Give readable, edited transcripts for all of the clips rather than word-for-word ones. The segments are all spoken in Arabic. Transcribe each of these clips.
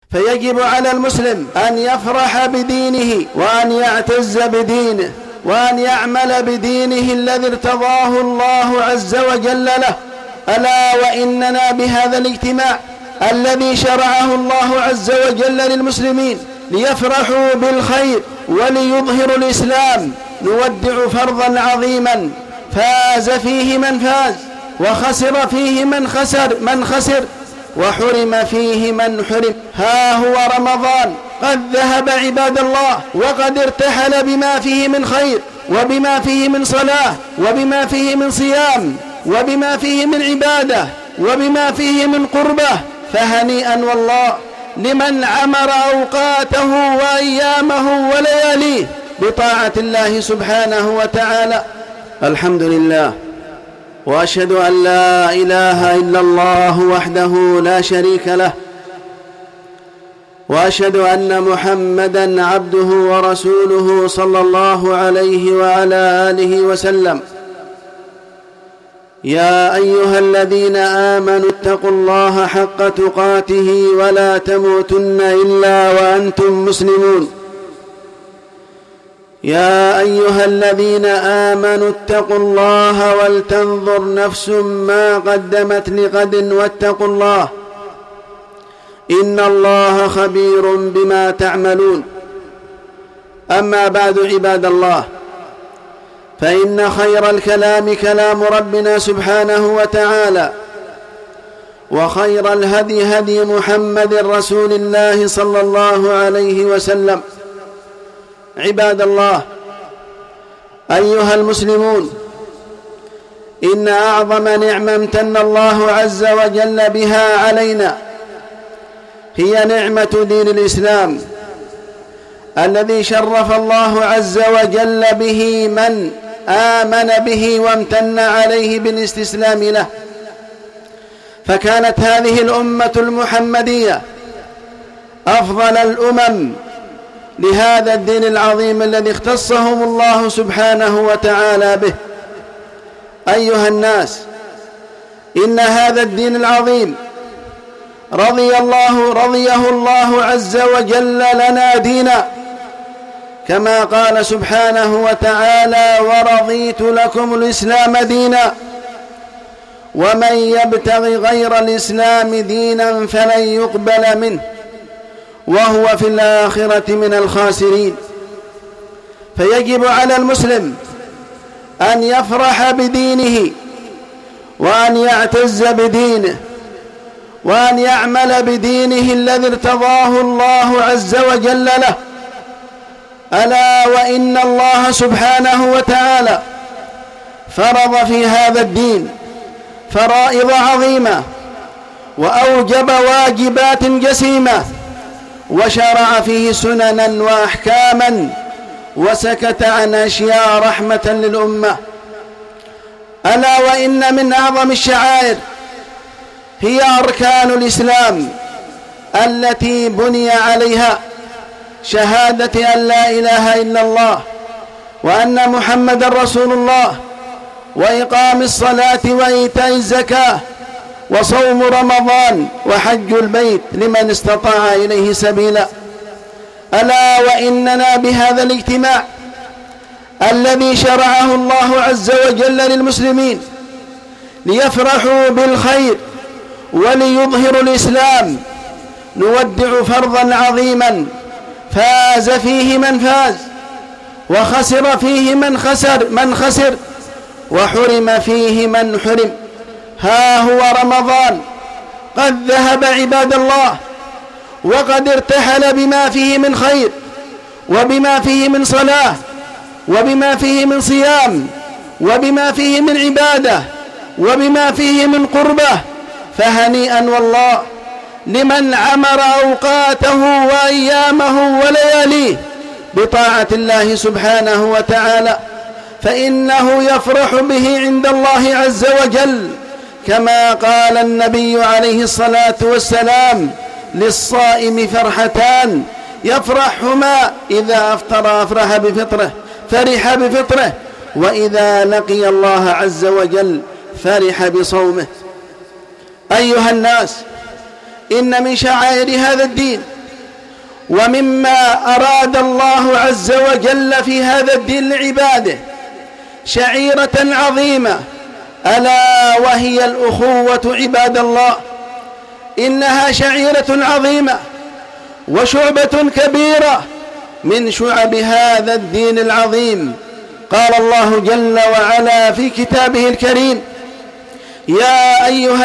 فيجب على المسلم أن يفرح بدينه وأن يعتز بدينه وأن يعمل بدينه الذي ارتضاه الله عز وجل له. ألا وإننا بهذا الاجتماع الذي شرعه الله عز وجل للمسلمين ليفرحوا بالخير وليظهروا الإسلام نودع فرضا عظيما فاز فيه من فاز وخسر فيه من خسر وحرم فيه من حرم. ها هو رمضان قد ذهب عباد الله وقد ارتحل بما فيه من خير وبما فيه من صلاة وبما فيه من صيام وبما فيه من عبادة وبما فيه من قربة. فهنيئا والله لمن عمر أوقاته وأيامه ولياليه بطاعة الله سبحانه وتعالى. الحمد لله، وأشهد أن لا إله إلا الله وحده لا شريك له، وأشهد أن محمدًا عبده ورسوله صلى الله عليه وعلى آله وسلم. يا أيها الذين آمنوا اتقوا الله حق تقاته ولا تموتن إلا وأنتم مسلمون. يا أيها الذين آمنوا اتقوا الله ولتنظر نفس ما قدمت لغد واتقوا الله إن الله خبير بما تعملون. أما بعد عباد الله، فإن خير الكلام كلام ربنا سبحانه وتعالى، وخير الهدي هدي محمد رسول الله صلى الله عليه وسلم. عباد الله، أيها المسلمون، إن أعظم نعمة امتن الله عز وجل بها علينا هي نعمة دين الإسلام الذي شرف الله عز وجل به من آمن به وامتن عليه بالاستسلام له. فكانت هذه الأمة المحمدية أفضل الأمم لهذا الدين العظيم الذي اختصهم الله سبحانه وتعالى به. أيها الناس، إن هذا الدين العظيم رضيه الله عز وجل لنا دينا، كما قال سبحانه وتعالى: ورضيت لكم الإسلام دينا ومن يبتغي غير الإسلام دينا فلن يقبل منه وهو في الآخرة من الخاسرين. فيجب على المسلم أن يفرح بدينه وأن يعتز بدينه وأن يعمل بدينه الذي ارتضاه الله عز وجل له. ألا وإن الله سبحانه وتعالى فرض في هذا الدين فرائض عظيمة وأوجب واجبات جسيمة وشرع فيه سننا وأحكاما وسكت عن أشياء رحمة للأمة. ألا وإن من أعظم الشعائر هي أركان الإسلام التي بني عليها شهادة أن لا إله إلا الله وأن محمد رسول الله، وإقام الصلاة وإيتاء الزكاة وصوم رمضان وحج البيت لمن استطاع إليه سبيلا. ألا وإننا بهذا الاجتماع الذي شرعه الله عز وجل للمسلمين ليفرحوا بالخير وليظهروا الإسلام نودع فرضا عظيما فاز فيه من فاز وخسر فيه من خسر وحرم فيه من حرم. ها هو رمضان قد ذهب عباد الله وقد ارتحل بما فيه من خير وبما فيه من صلاة وبما فيه من صيام وبما فيه من عبادة وبما فيه من قربة. فهنيئا والله لمن عمر أوقاته وأيامه ولياليه بطاعة الله سبحانه وتعالى، فإنه يفرح به عند الله عز وجل، كما قال النبي عليه الصلاة والسلام: للصائم فرحتان يفرحهما إذا أفطر فرح بفطره وإذا لقي الله عز وجل فرح بصومه. أيها الناس، إن من شعائر هذا الدين ومما أراد الله عز وجل في هذا الدين لعباده شعيرة عظيمة، ألا وهي الأخوة عباد الله. إنها شعيرة عظيمة وشعبة كبيرة من شعب هذا الدين العظيم. قال الله جل وعلا في كتابه الكريم: يا أيها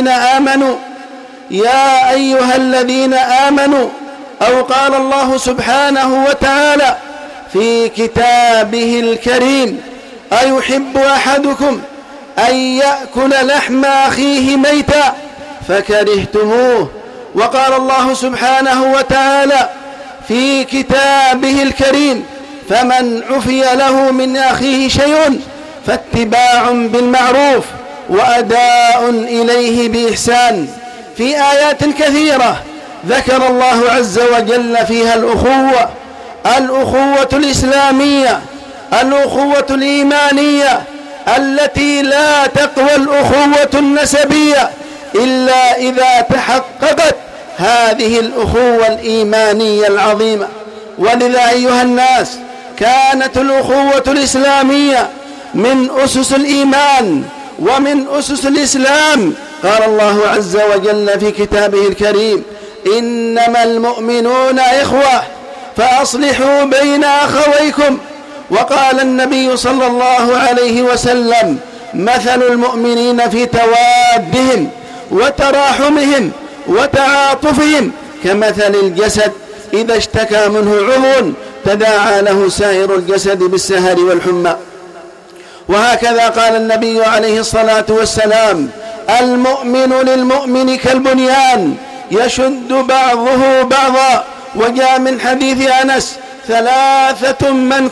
الذين آمنوا، أو قال الله سبحانه وتعالى في كتابه الكريم: أيحب أحدكم أن يأكل لحم أخيه ميتا فكرهتموه. وقال الله سبحانه وتعالى في كتابه الكريم: فمن عفي له من أخيه شيء فاتباع بالمعروف وأداء إليه بإحسان. في آيات كثيرة ذكر الله عز وجل فيها الأخوة الإسلامية، الأخوة الإيمانية، التي لا تقوى الأخوة النسبية إلا إذا تحققت هذه الأخوة الإيمانية العظيمة. ولذا أيها الناس، كانت الأخوة الإسلامية من أسس الإيمان ومن أسس الإسلام. قال الله عز وجل في كتابه الكريم: إنما المؤمنون إخوة فأصلحوا بين أخويكم. وقال النبي صلى الله عليه وسلم: مثل المؤمنين في توادهم وتراحمهم وتعاطفهم كمثل الجسد إذا اشتكى منه عضو تداعى له سائر الجسد بالسهر والحمى. وهكذا قال النبي عليه الصلاة والسلام: المؤمن للمؤمن كالبنيان يشد بعضه بعضا. وجاء من حديث أنس: ثلاث من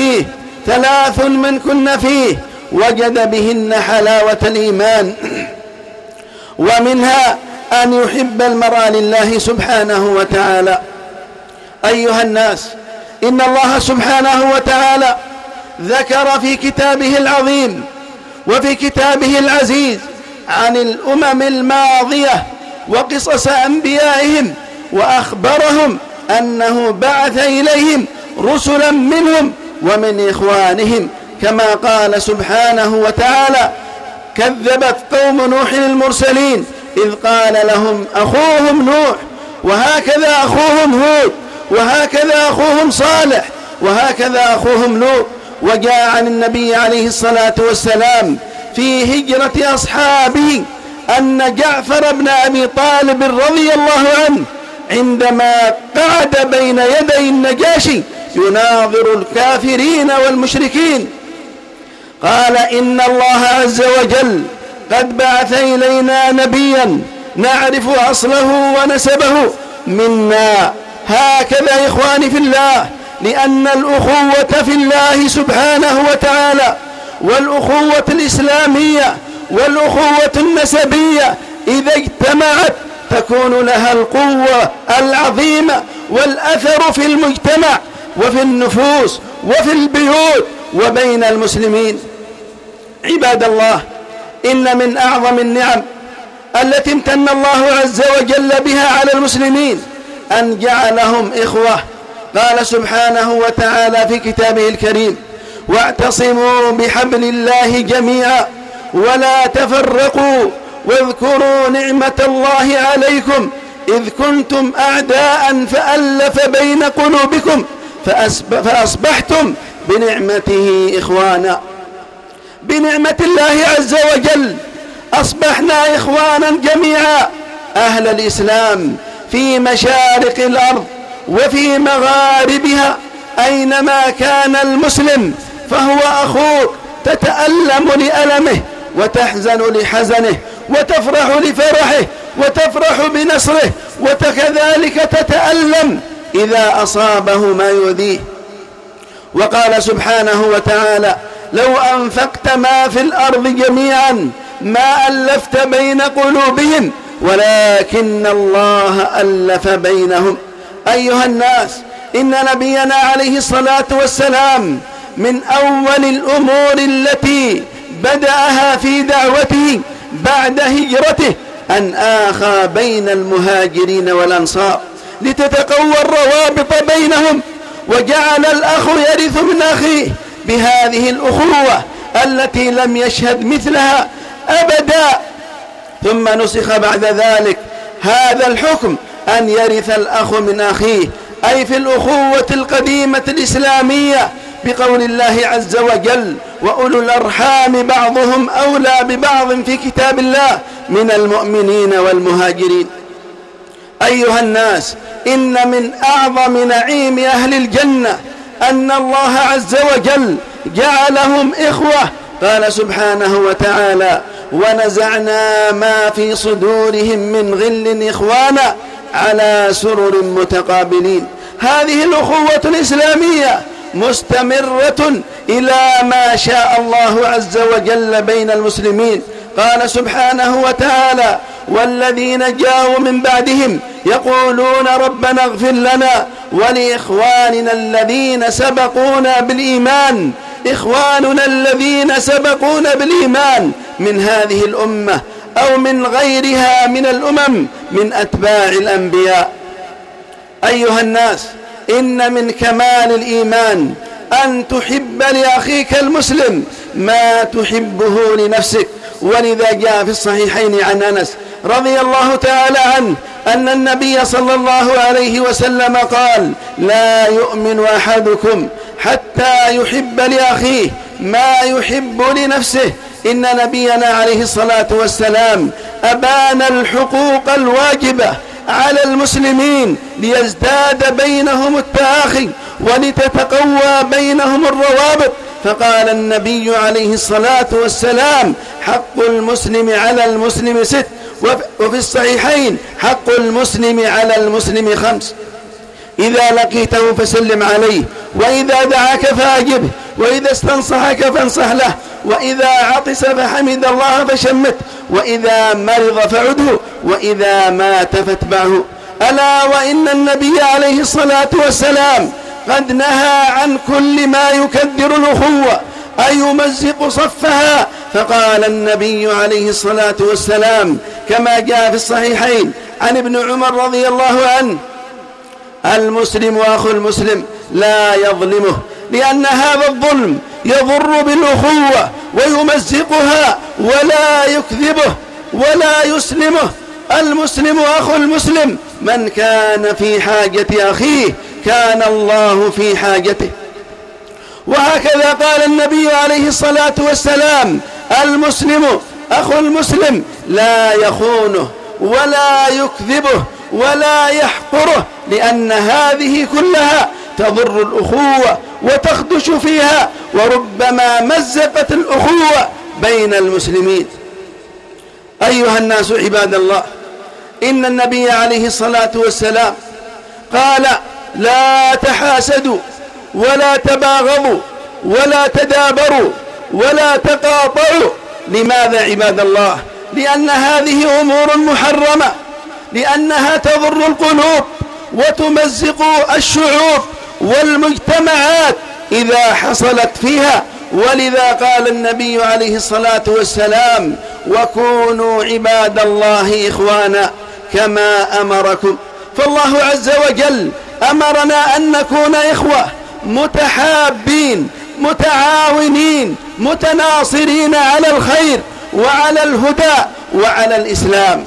كن فيه وجد بهن حلاوة الإيمان. ومنها أن يحب المرء لله سبحانه وتعالى. أيها الناس، إن الله سبحانه وتعالى ذكر في كتابه العظيم وفي كتابه العزيز عن الأمم الماضية وقصص أنبيائهم، وأخبرهم أنه بعث إليهم رسلا منهم ومن إخوانهم، كما قال سبحانه وتعالى: كذبت قوم نوح المرسلين إذ قال لهم أخوهم نوح، وهكذا أخوهم هود، وهكذا أخوهم صالح، وهكذا أخوهم لوط. وجاء عن النبي عليه الصلاة والسلام في هجرة أصحابه أن جعفر بن أبي طالب رضي الله عنه عندما قعد بين يدي النجاشي يناظر الكافرين والمشركين قال: إن الله عز وجل قد بعث إلينا نبيا نعرف أصله ونسبه منا. هكذا إخواني في الله، لأن الأخوة في الله سبحانه وتعالى والأخوة الإسلامية والأخوة النسبية إذا اجتمعت تكون لها القوة العظيمة والأثر في المجتمع وفي النفوس وفي البيوت وبين المسلمين. عباد الله، إن من أعظم النعم التي امتن الله عز وجل بها على المسلمين أن جعلهم إخوة. قال سبحانه وتعالى في كتابه الكريم: واعتصموا بحبل الله جميعا ولا تفرقوا واذكروا نعمة الله عليكم إذ كنتم أعداء فألف بين قلوبكم فأصبحتم بنعمته إخوانا. بنعمة الله عز وجل أصبحنا إخوانا جميعا، أهل الإسلام في مشارق الأرض وفي مغاربها. أينما كان المسلم فهو أخوك، تتألم لألمه وتحزن لحزنه وتفرح لفرحه وتفرح بنصره، وكذلك تتألم إذا أصابه ما يؤذيه. وقال سبحانه وتعالى: لو أنفقت ما في الأرض جميعا ما ألفت بين قلوبهم ولكن الله ألف بينهم. أيها الناس، إن نبينا عليه الصلاة والسلام من أول الأمور التي بدأها في دعوته بعد هجرته أن آخى بين المهاجرين والأنصار، لتتقوى الروابط بينهم، وجعل الأخ يرث من أخيه بهذه الأخوة التي لم يشهد مثلها أبدا. ثم نسخ بعد ذلك هذا الحكم أن يرث الأخ من أخيه، أي في الأخوة القديمة الإسلامية، بقول الله عز وجل: وأولو الأرحام بعضهم أولى ببعض في كتاب الله من المؤمنين والمهاجرين. أيها الناس، إن من أعظم نعيم أهل الجنة أن الله عز وجل جعلهم إخوة. قال سبحانه وتعالى: ونزعنا ما في صدورهم من غل إخوانا على سرر متقابلين. هذه الأخوة الإسلامية مستمرة إلى ما شاء الله عز وجل بين المسلمين. قال سبحانه وتعالى: والذين جاءوا من بعدهم يقولون ربنا اغفر لنا ولإخواننا الذين سبقونا بالإيمان. إخواننا الذين سبقونا بالإيمان من هذه الأمة أو من غيرها من الأمم من أتباع الأنبياء. أيها الناس، إن من كمال الإيمان أن تحب لأخيك المسلم ما تحبه لنفسك. ولذا جاء في الصحيحين عن أنس رضي الله تعالى عنه أن النبي صلى الله عليه وسلم قال: لا يؤمن أحدكم حتى يحب لأخيه ما يحب لنفسه. إن نبينا عليه الصلاة والسلام أبان الحقوق الواجبة على المسلمين ليزداد بينهم التآخي ولتتقوى بينهم الروابط. فقال النبي عليه الصلاة والسلام: حق المسلم على المسلم 6، وفي الصحيحين: حق المسلم على المسلم 5. إذا لقيته فسلم عليه، وإذا دعاك فأجبه، وإذا استنصحك فانصح له، وإذا عطس فحمد الله فشمته، وإذا مرض فعده، وإذا مات فاتبعه. ألا وإن النبي عليه الصلاة والسلام قد نهى عن كل ما يكدر الأخوة أي يمزق صفها. فقال النبي عليه الصلاة والسلام كما جاء في الصحيحين عن ابن عمر رضي الله عنه: المسلم أخو المسلم لا يظلمه، لأن هذا الظلم يضر بالأخوة ويمزقها ولا يكذبه ولا يسلمه. المسلم أخو المسلم، من كان في حاجة أخيه كان الله في حاجته. وهكذا قال النبي عليه الصلاة والسلام: المسلم أخو المسلم لا يخونه ولا يكذبه ولا يحقره، لأن هذه كلها تضر الأخوة وتخدش فيها، وربما مزقت الأخوة بين المسلمين. أيها الناس عباد الله، إن النبي عليه الصلاة والسلام قال: لا تحاسدوا ولا تباغضوا ولا تدابروا ولا تقاطعوا. لماذا عباد الله؟ لأن هذه أمور محرمة، لأنها تضر القلوب وتمزق الشعوب والمجتمعات إذا حصلت فيها. ولذا قال النبي عليه الصلاة والسلام: وكونوا عباد الله إخوانا كما أمركم. فالله عز وجل أمرنا أن نكون إخوة متحابين متعاونين متناصرين على الخير وعلى الهدى وعلى الإسلام.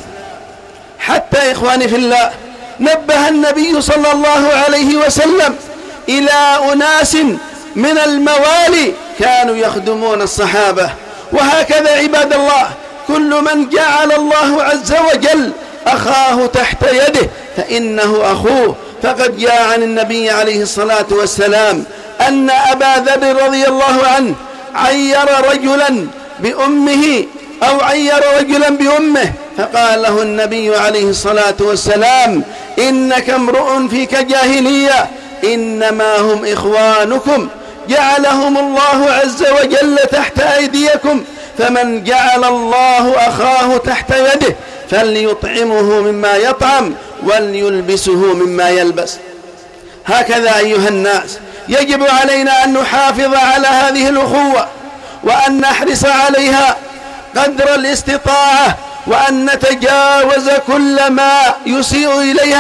حتى إخواني في الله، نبه النبي صلى الله عليه وسلم إلى أناس من الموالي كانوا يخدمون الصحابة. وهكذا عباد الله، كل من جعل الله عز وجل أخاه تحت يده فإنه أخوه. فقد جاء عن النبي عليه الصلاة والسلام أن أبا ذر رضي الله عنه عير رجلا بأمه أو عير رجلا بأمه، فقال له النبي عليه الصلاة والسلام: إنك امرؤ فيك جاهلية، إنما هم إخوانكم جعلهم الله عز وجل تحت أيديكم، فمن جعل الله أخاه تحت يده فليطعمه مما يطعم وليلبسه مما يلبس. هكذا أيها الناس، يجب علينا أن نحافظ على هذه الأخوة وأن نحرص عليها قدر الاستطاعة، وأن نتجاوز كل ما يسيء إليها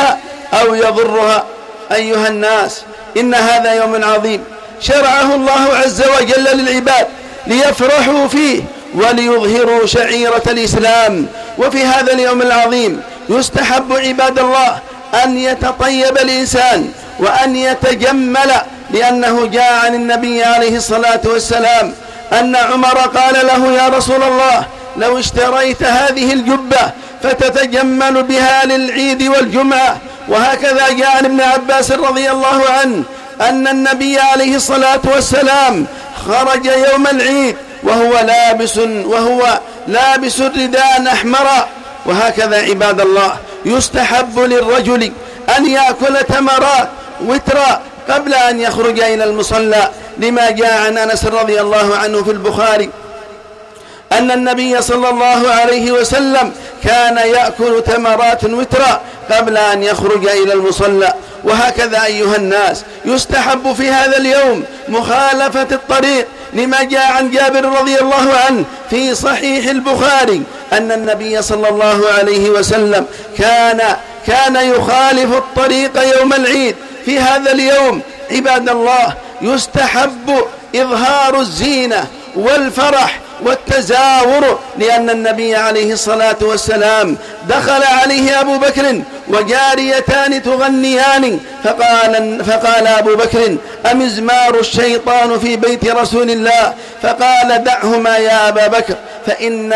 أو يضرها. أيها الناس، إن هذا يوم عظيم شرعه الله عز وجل للعباد ليفرحوا فيه وليظهروا شعيرة الإسلام. وفي هذا اليوم العظيم يستحب عباد الله أن يتطيب الإنسان وأن يتجمل، لأنه جاء عن النبي عليه الصلاة والسلام أن عمر قال له: يا رسول الله، لو اشتريت هذه الجبة فتتجمل بها للعيد والجمعة. وهكذا جاء عن ابن عباس رضي الله عنه أن النبي عليه الصلاة والسلام خرج يوم العيد وهو لابس رداء أحمر. وهكذا عباد الله يستحب للرجل أن يأكل تمرات وترا قبل أن يخرج إلى المصلى، لما جاء عن أنس رضي الله عنه في البخاري أن النبي صلى الله عليه وسلم كان يأكل تمرات وترا قبل أن يخرج إلى المصلى. وهكذا أيها الناس يستحب في هذا اليوم مخالفة الطريق، لما جاء عن جابر رضي الله عنه في صحيح البخاري أن النبي صلى الله عليه وسلم كان يخالف الطريق يوم العيد. في هذا اليوم عباد الله يستحب إظهار الزينة والفرح والتزاور، لأن النبي عليه الصلاة والسلام دخل عليه أبو بكر وجاريتان تغنيان فقال أبو بكر: أمزمار الشيطان في بيت رسول الله؟ فقال: دعهما يا أبا بكر، فإن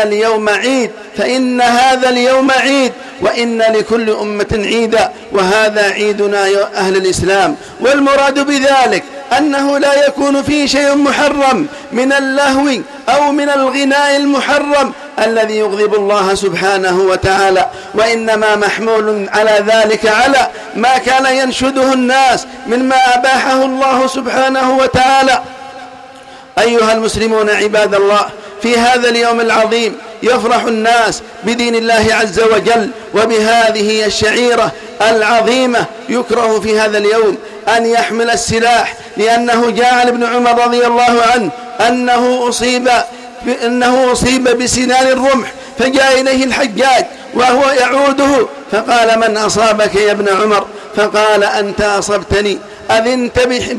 هذا اليوم عيد، وإن لكل أمة عيدا، وهذا عيدنا يا أهل الإسلام. والمراد بذلك أنه لا يكون فيه شيء محرم من اللهو أو من الغناء المحرم الذي يغضب الله سبحانه وتعالى، وإنما محمول على ذلك على ما كان ينشده الناس مما أباحه الله سبحانه وتعالى. أيها المسلمون عباد الله، في هذا اليوم العظيم يفرح الناس بدين الله عز وجل وبهذه الشعيرة العظيمة. يكره في هذا اليوم أن يحمل السلاح، لأنه جاء عن ابن عمر رضي الله عنه أنه أصيب بسنان الرمح، فجاء إليه الحجاج وهو يعوده فقال: من أصابك يا ابن عمر؟ فقال: أنت أصبتني. أذنت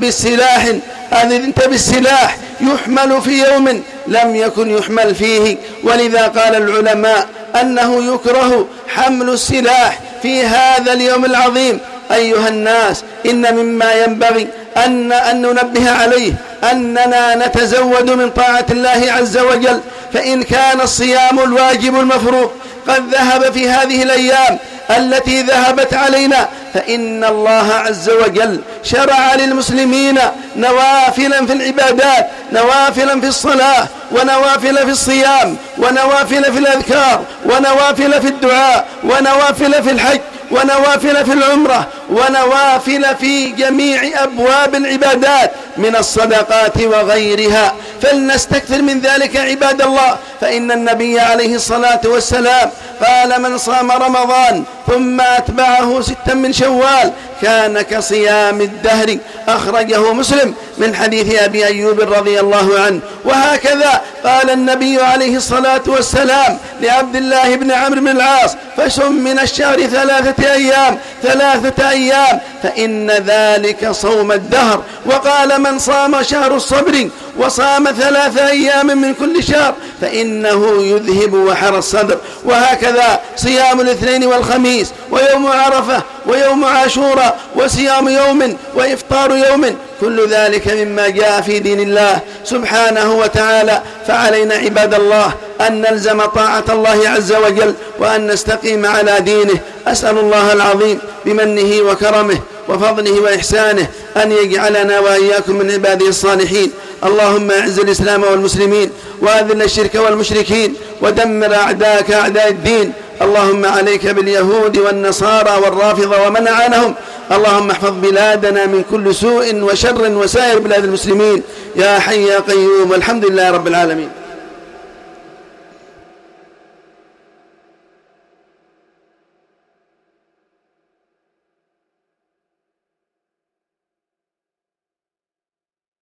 بالسلاح يحمل في يوم لم يكن يحمل فيه. ولذا قال العلماء أنه يكره حمل السلاح في هذا اليوم العظيم. أيها الناس، إن مما ينبغي أن ننبه عليه أننا نتزود من طاعة الله عز وجل، فإن كان الصيام الواجب المفروض قد ذهب في هذه الأيام التي ذهبت علينا، فإن الله عز وجل شرع للمسلمين نوافلا في العبادات، نوافلا في الصلاة، ونوافل في الصيام، ونوافل في الأذكار، ونوافل في الدعاء، ونوافل في الحج، ونوافل في العمرة، ونوافل في جميع أبواب العبادات من الصدقات وغيرها. فلنستكثر من ذلك عباد الله، فإن النبي عليه الصلاة والسلام قال: من صام رمضان ثم أتبعه 6 من شوال كان كصيام الدهر. أخرجه مسلم من حديث أبي أيوب رضي الله عنه. وهكذا قال النبي عليه الصلاة والسلام لعبد الله بن عمرو بن العاص: فسم من الشهر 3 أيام فإن ذلك صوم الدهر. وقال: من صام شهر الصبر وصام 3 أيام من كل شهر فإنه يذهب وحر الصدر. وهكذا صيام الاثنين والخميس، ويوم عرفة، ويوم عاشوراء، وصيام يوم وإفطار يوم، كل ذلك مما جاء في دين الله سبحانه وتعالى. فعلينا عباد الله أن نلزم طاعة الله عز وجل وأن نستقيم على دينه. أسأل الله العظيم بمنه وكرمه وفضله وإحسانه أن يجعلنا وإياكم من عباده الصالحين. اللهم أعز الإسلام والمسلمين، وأذل الشرك والمشركين، ودمر أعداءك أعداء الدين. اللهم عليك باليهود والنصارى والرافضة ومن أعانهم. اللهم احفظ بلادنا من كل سوء وشر وسائر بلاد المسلمين، يا حي يا قيوم. والحمد لله رب العالمين.